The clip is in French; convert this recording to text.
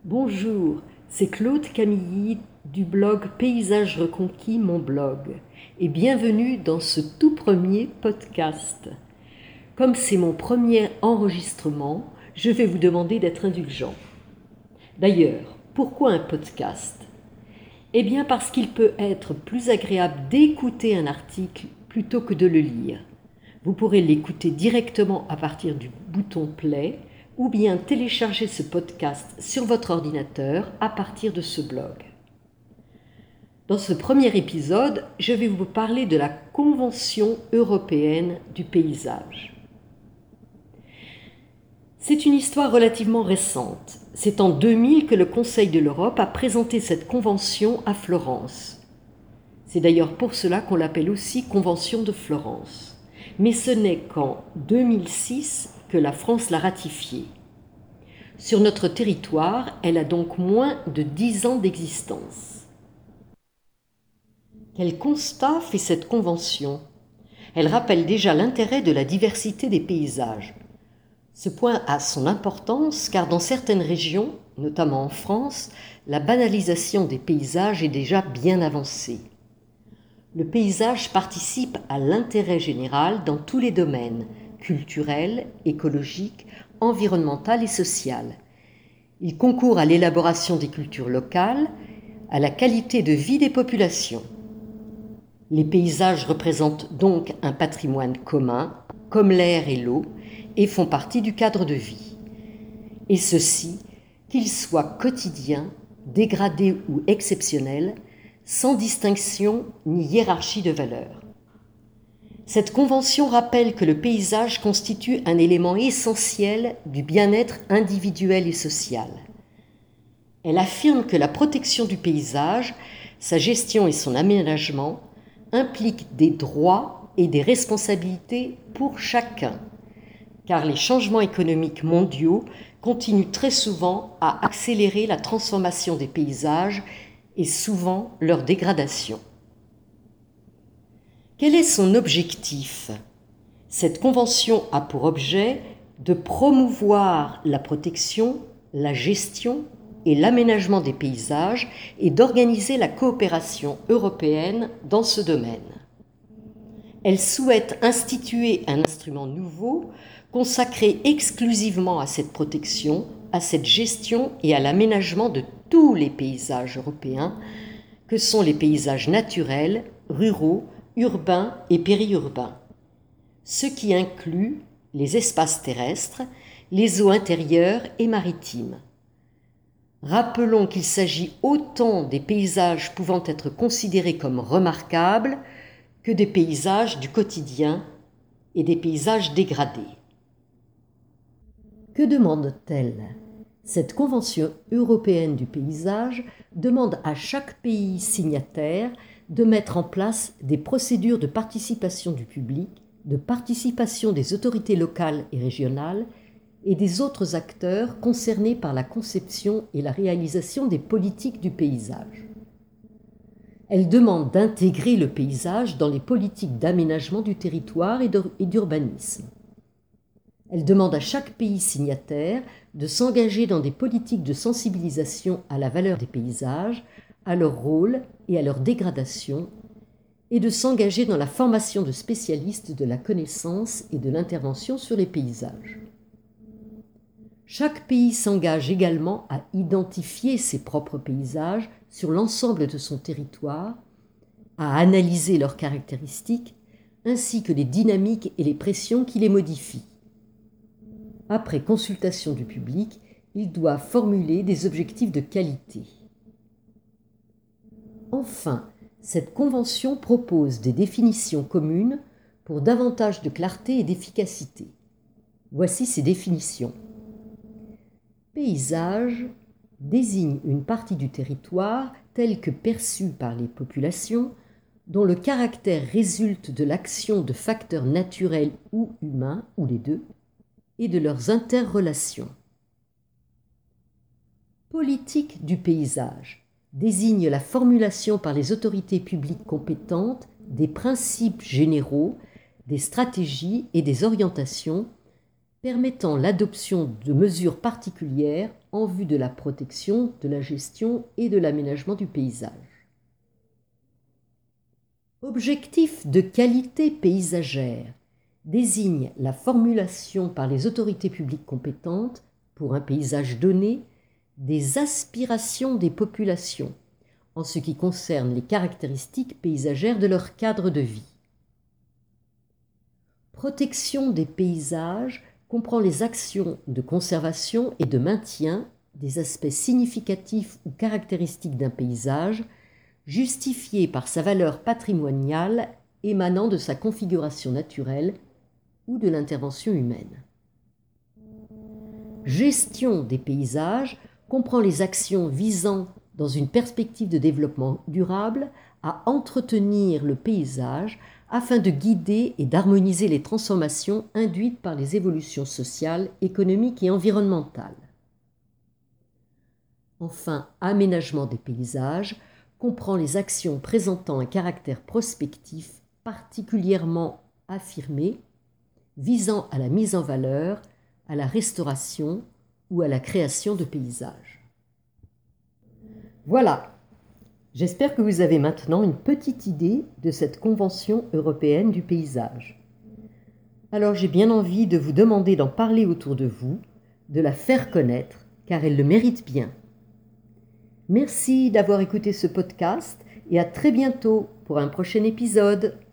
Bonjour, c'est Claude Camilly du blog Paysages reconquis, mon blog, et bienvenue dans ce tout premier podcast. Comme c'est mon premier enregistrement, je vais vous demander d'être indulgent. D'ailleurs, pourquoi un podcast ? Eh bien parce qu'il peut être plus agréable d'écouter un article plutôt que de le lire. Vous pourrez l'écouter directement à partir du bouton play ou bien télécharger ce podcast sur votre ordinateur à partir de ce blog. Dans ce premier épisode, je vais vous parler de la Convention européenne du paysage. C'est une histoire relativement récente. C'est en 2000 que le Conseil de l'Europe a présenté cette convention à Florence. C'est d'ailleurs pour cela qu'on l'appelle aussi Convention de Florence. Mais ce n'est qu'en 2006 que la France l'a ratifiée. Sur notre territoire, elle a donc moins de 10 ans d'existence. Quel constat fait cette convention ? Elle rappelle déjà l'intérêt de la diversité des paysages. Ce point a son importance car dans certaines régions, notamment en France, la banalisation des paysages est déjà bien avancée. Le paysage participe à l'intérêt général dans tous les domaines, culturel, écologique, environnemental et social. Il concourt à l'élaboration des cultures locales, à la qualité de vie des populations. Les paysages représentent donc un patrimoine commun, comme l'air et l'eau, et font partie du cadre de vie. Et ceci, qu'ils soient quotidiens, dégradés ou exceptionnels, sans distinction ni hiérarchie de valeurs. Cette convention rappelle que le paysage constitue un élément essentiel du bien-être individuel et social. Elle affirme que la protection du paysage, sa gestion et son aménagement impliquent des droits et des responsabilités pour chacun, car les changements économiques mondiaux continuent très souvent à accélérer la transformation des paysages et souvent leur dégradation. Quel est son objectif ? Cette convention a pour objet de promouvoir la protection, la gestion et l'aménagement des paysages et d'organiser la coopération européenne dans ce domaine. Elle souhaite instituer un instrument nouveau consacré exclusivement à cette protection, à cette gestion et à l'aménagement de tous les paysages européens, que sont les paysages naturels, ruraux, urbains et périurbains, ce qui inclut les espaces terrestres, les eaux intérieures et maritimes. Rappelons qu'il s'agit autant des paysages pouvant être considérés comme remarquables que des paysages du quotidien et des paysages dégradés. Que demande-t-elle ? Cette Convention européenne du paysage demande à chaque pays signataire de mettre en place des procédures de participation du public, de participation des autorités locales et régionales et des autres acteurs concernés par la conception et la réalisation des politiques du paysage. Elle demande d'intégrer le paysage dans les politiques d'aménagement du territoire et d'urbanisme. Elle demande à chaque pays signataire de s'engager dans des politiques de sensibilisation à la valeur des paysages, à leur rôle et à leur dégradation, et de s'engager dans la formation de spécialistes de la connaissance et de l'intervention sur les paysages. Chaque pays s'engage également à identifier ses propres paysages sur l'ensemble de son territoire, à analyser leurs caractéristiques, ainsi que les dynamiques et les pressions qui les modifient. Après consultation du public, il doit formuler des objectifs de qualité. Enfin, cette convention propose des définitions communes pour davantage de clarté et d'efficacité. Voici ces définitions. Paysage désigne une partie du territoire telle que perçue par les populations, dont le caractère résulte de l'action de facteurs naturels ou humains, ou les deux, et de leurs interrelations. Politique du paysage désigne la formulation par les autorités publiques compétentes des principes généraux, des stratégies et des orientations permettant l'adoption de mesures particulières en vue de la protection, de la gestion et de l'aménagement du paysage. Objectif de qualité paysagère désigne la formulation par les autorités publiques compétentes, pour un paysage donné, des aspirations des populations en ce qui concerne les caractéristiques paysagères de leur cadre de vie. Protection des paysages comprend les actions de conservation et de maintien des aspects significatifs ou caractéristiques d'un paysage, justifiés par sa valeur patrimoniale émanant de sa configuration naturelle ou de l'intervention humaine. Gestion des paysages comprend les actions visant, dans une perspective de développement durable, à entretenir le paysage afin de guider et d'harmoniser les transformations induites par les évolutions sociales, économiques et environnementales. Enfin, aménagement des paysages comprend les actions présentant un caractère prospectif particulièrement affirmé, visant à la mise en valeur, à la restauration ou à la création de paysages. Voilà, j'espère que vous avez maintenant une petite idée de cette Convention européenne du paysage. Alors j'ai bien envie de vous demander d'en parler autour de vous, de la faire connaître, car elle le mérite bien. Merci d'avoir écouté ce podcast et à très bientôt pour un prochain épisode.